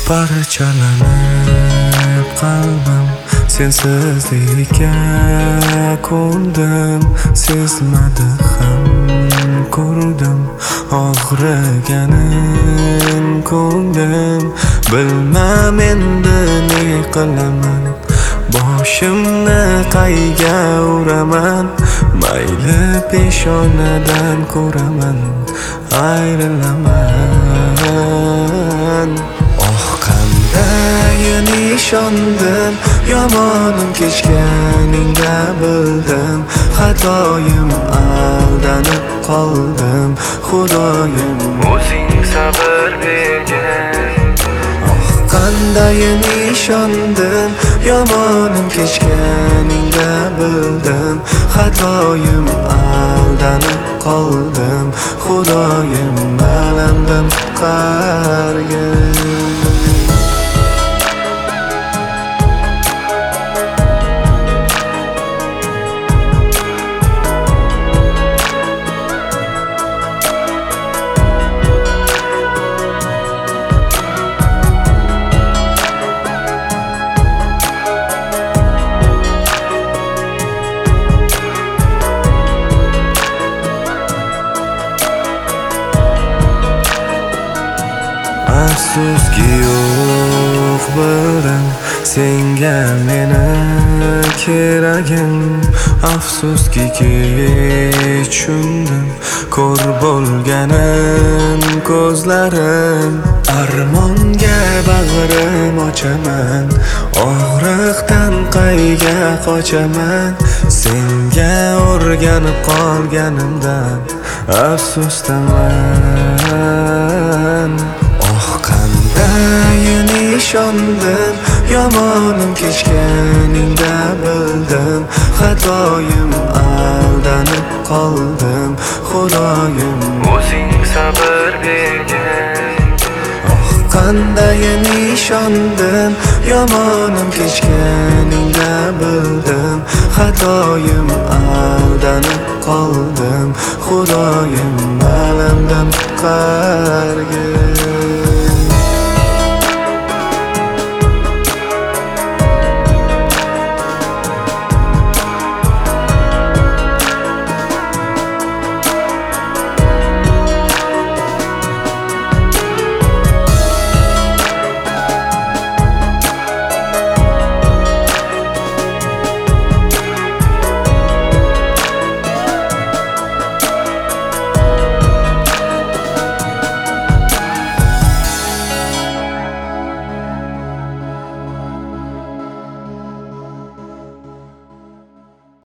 Parchalanib qalbim sensizlikka ko'ndim, sezmadi ham ko'rdim og'riganin ko'nglim. Bilmam endi ne qilaman, boshimni qayga uraman. Mayli peshonadan ko'raman, ayrilaman. Qandayin ishondim, yomonim kechganingda bildim. Xatoyim, aldanib qoldim, Xudoyim o'zing sabr bergin. Qandayin ishondim, yomonim kechganingda bildim. Xatoyim, aldanib qoldim, Xudoyim alamdan qutqargin. Afsuski yo'q bilim, senga meni keragim. Afsuski kech tushundim, ko'r bo'lganin ko'zlarim. Armonga bag'rim ochaman, og'riqdan qayga qochaman. Senga o'rganib qolganimdan afsusdaman. Qandayin ishondim, yomonim kechganingda bildim. Xatoyim, aldanib qoldim, Xudoyim o'zing sabr bergin. Qandayin ishondim, yomonim kechganingda bildim. Xatoyim, aldanib qoldim, Xudoyim alamdan qutqargin.